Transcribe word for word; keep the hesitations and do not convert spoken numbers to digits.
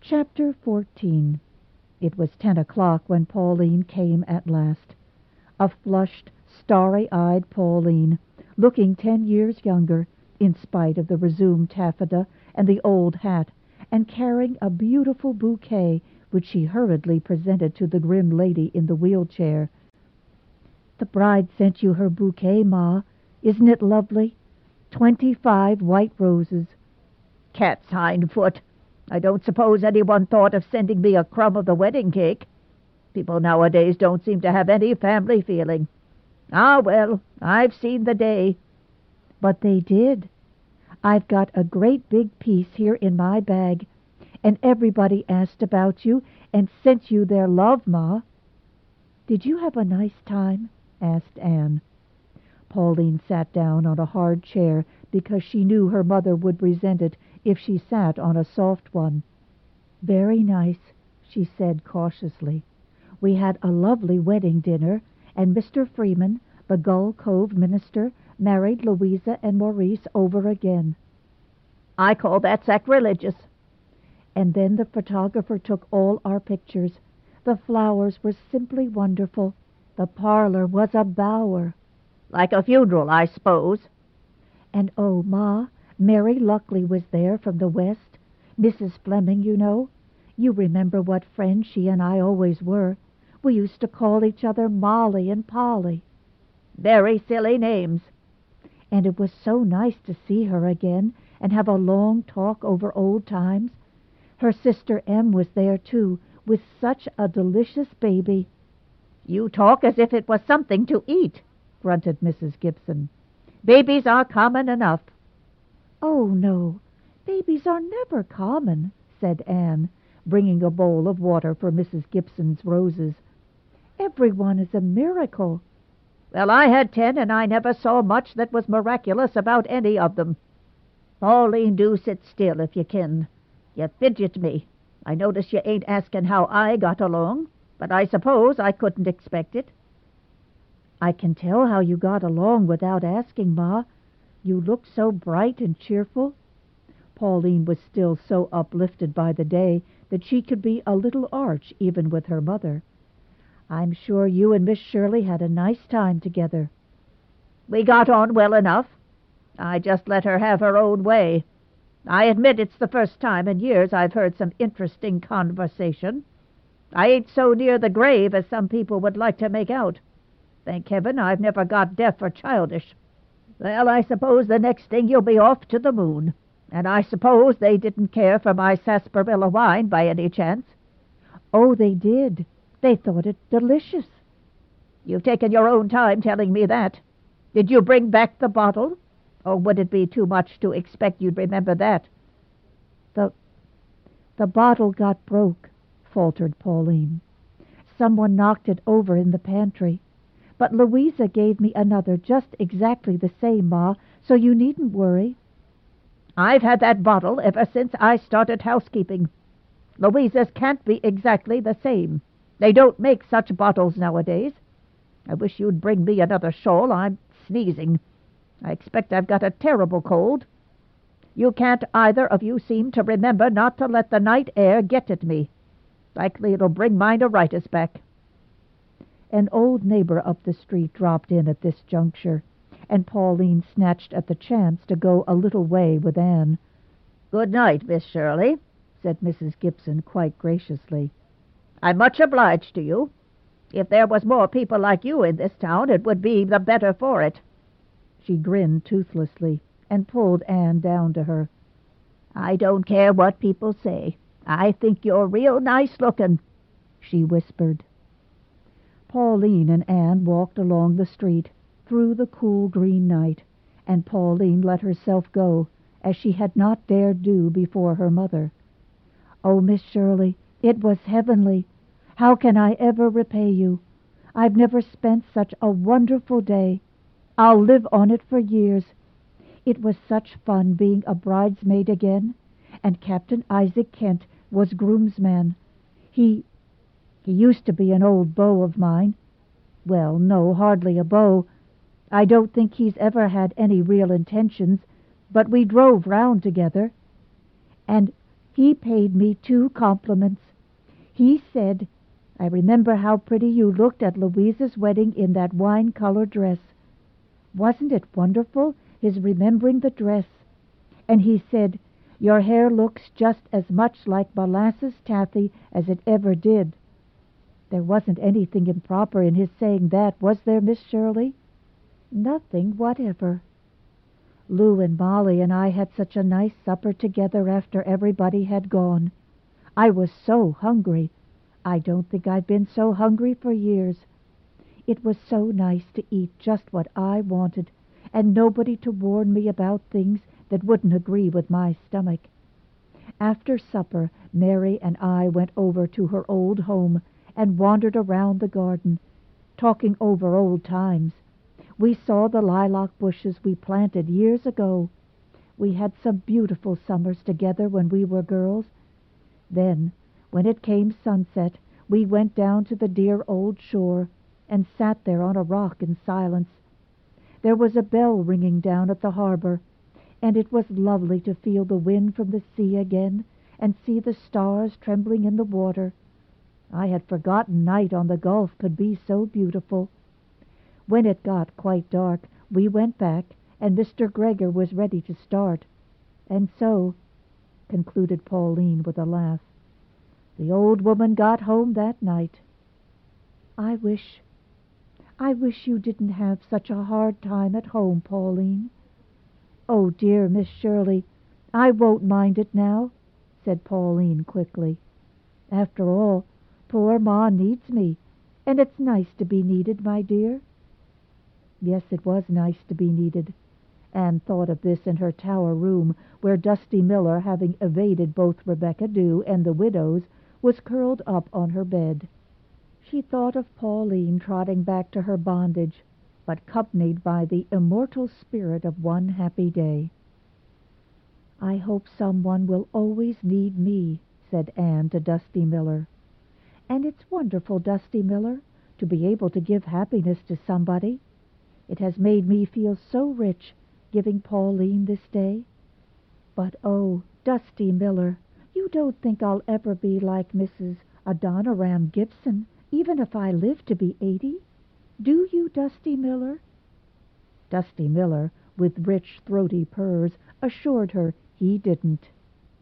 Chapter fourteen. It was ten o'clock when Pauline came at last. A flushed, starry-eyed Pauline, looking ten years younger, in spite of the resumed taffeta and the old hat, and carrying a beautiful bouquet which she hurriedly presented to the grim lady in the wheelchair. "The bride sent you her bouquet, Ma. Isn't it lovely? Twenty-five white roses." "Cat's hind foot. I don't suppose anyone thought of sending me a crumb of the wedding cake. People nowadays don't seem to have any family feeling. Ah, well, I've seen the day." "But they did. I've got a great big piece here in my bag, and everybody asked about you and sent you their love, Ma." "Did you have a nice time?" asked Anne. Pauline sat down on a hard chair because she knew her mother would resent it if she sat on a soft one. "Very nice," she said cautiously. "We had a lovely wedding dinner, and Mister Freeman, the Gull Cove minister, married Louisa and Maurice over again." "I call that sacrilegious." "And then the photographer took all our pictures. The flowers were simply wonderful. The parlor was a bower." "Like a funeral, I suppose." "And oh, Ma, Mary Luckley was there from the West. Missus Fleming, you know. You remember what friends she and I always were. We used to call each other Molly and Polly." "Very silly names." "And it was so nice to see her again and have a long talk over old times. Her sister Em was there, too, with such a delicious baby." "You talk as if it was something to eat," grunted Missus Gibson. "Babies are common enough." "Oh, no, babies are never common," said Anne, bringing a bowl of water for Missus Gibson's roses. "Everyone is a miracle." "Well, I had ten, and I never saw much that was miraculous about any of them. Pauline, do sit still if you can. You fidget me. I notice you ain't asking how I got along, but I suppose I couldn't expect it." "I can tell how you got along without asking, Ma. You look so bright and cheerful." Pauline was still so uplifted by the day that she could be a little arch even with her mother. "I'm sure you and Miss Shirley had a nice time together." "We got on well enough. I just let her have her own way. I admit it's the first time in years I've heard some interesting conversation. I ain't so near the grave as some people would like to make out. Thank heaven I've never got deaf or childish. Well, I suppose the next thing you'll be off to the moon. And I suppose they didn't care for my sarsaparilla wine by any chance." "Oh, they did. They thought it delicious." "You've taken your own time telling me that. Did you bring back the bottle? Or would it be too much to expect you'd remember that?" The, the bottle got broke," faltered Pauline. "Someone knocked it over in the pantry. But Louisa gave me another just exactly the same, Ma, so you needn't worry." "I've had that bottle ever since I started housekeeping. Louisa's can't be exactly the same. They don't make such bottles nowadays. I wish you'd bring me another shawl. I'm sneezing. I expect I've got a terrible cold. You can't either of you seem to remember not to let the night air get at me. Likely it'll bring my neuritis back." An old neighbor up the street dropped in at this juncture, and Pauline snatched at the chance to go a little way with Anne. "Good night, Miss Shirley," said Missus Gibson quite graciously. "I'm much obliged to you. If there was more people like you in this town, it would be the better for it." She grinned toothlessly and pulled Anne down to her. "I don't care what people say. I think you're real nice looking," she whispered. Pauline and Anne walked along the street through the cool green night, and Pauline let herself go, as she had not dared do before her mother. "Oh, Miss Shirley, it was heavenly. How can I ever repay you? I've never spent such a wonderful day. I'll live on it for years. It was such fun being a bridesmaid again, and Captain Isaac Kent was groomsman. He He used to be an old beau of mine. Well, no, hardly a beau. I don't think he's ever had any real intentions, but we drove round together. And He paid me two compliments. He said, I remember how pretty you looked at Louisa's wedding in that wine-colored dress. Wasn't it wonderful, his remembering the dress? And he said, your hair looks just as much like molasses taffy as it ever did. There wasn't anything improper in his saying that, was there, Miss Shirley? Nothing whatever. Lou and Molly and I had such a nice supper together after everybody had gone. I was so hungry. I don't think I've been so hungry for years. It was so nice to eat just what I wanted, and nobody to warn me about things that wouldn't agree with my stomach. After supper, Mary and I went over to her old home and wandered around the garden, talking over old times. We saw the lilac bushes we planted years ago. We had some beautiful summers together when we were girls. Then, when it came sunset, we went down to the dear old shore and sat there on a rock in silence. There was a bell ringing down at the harbor, and it was lovely to feel the wind from the sea again and see the stars trembling in the water. I had forgotten night on the Gulf could be so beautiful. When it got quite dark, we went back, and Mister Gregor was ready to start. And so, concluded Pauline with a laugh, the old woman got home that night. I wish, I wish you didn't have such a hard time at home, Pauline. Oh, dear Miss Shirley, I won't mind it now, said Pauline quickly. After all, poor Ma needs me, and it's nice to be needed, my dear. Yes, it was nice to be needed. Anne thought of this in her tower room, where Dusty Miller, having evaded both Rebecca Dew and the widows, was curled up on her bed. She thought of Pauline trotting back to her bondage, but accompanied by the immortal spirit of one happy day. I hope someone will always need me, said Anne to Dusty Miller. And it's wonderful, Dusty Miller, to be able to give happiness to somebody. It has made me feel so rich, giving Pauline this day. But oh, Dusty Miller, you don't think I'll ever be like Missus Adoniram Gibson, even if I live to be eighty? Do you, Dusty Miller? Dusty Miller, with rich, throaty purrs, assured her he didn't.